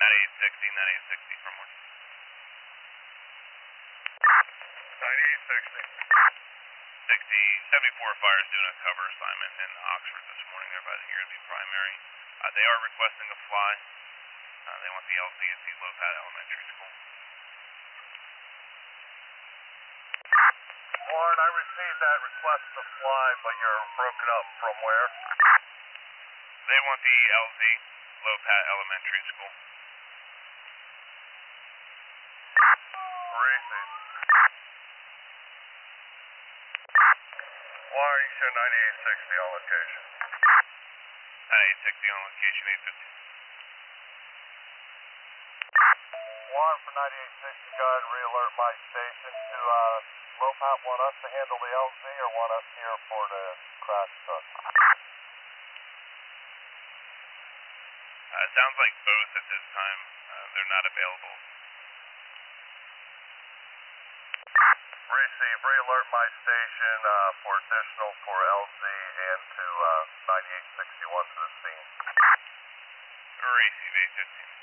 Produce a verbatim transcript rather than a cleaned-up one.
ninety-eight sixty, ninety-eight sixty from one. ninety-eight sixty. sixty, seventy-four fires doing a cover assignment in Oxford this morning. They're advising you're going to be primary. Uh, they are requesting a fly. Uh, they want the L Z at the Lopat Elementary School. Warren, I received that request to fly, but you're broken up from where? They want the L Z, Lopat Elementary School. Racing. Warren, you show ninety-eight sixty on location. ninety-eight sixty on location, eight fifty. Warren for ninety-eight sixty, go ahead and re-alert my station to uh, Lopat. Want us to handle the L Z or want us here for the crash truck? Uh, it sounds like both at this time. Uh, they're not available. Receive, re-alert my station uh, for additional for L Z and to uh, ninety-eight sixty-one to the scene. Receive, eight fifty.